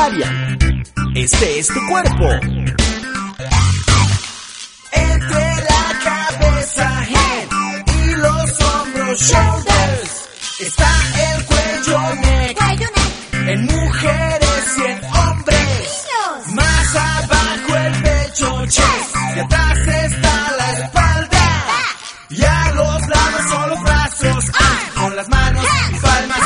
área. Este es tu cuerpo. Entre la cabeza, head, y los hombros, shoulders, está el cuello, neck, en mujeres y en hombres. Más abajo el pecho, chest, y atrás está la espalda. Y a los lados son los brazos, con las manos y palmas